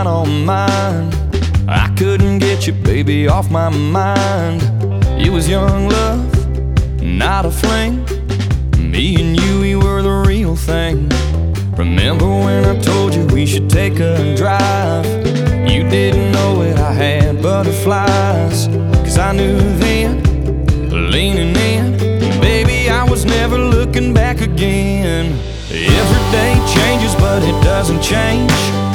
not on mine. I couldn't get you, baby, off my mind. It was young love, not a fling. Me and you, we were the real thing. Remember when I told you we should take a drive? You didn't know it, I had butterflies. Cause I knew then, leaning in, baby, I was never looking back again. Every day changes, but it doesn't change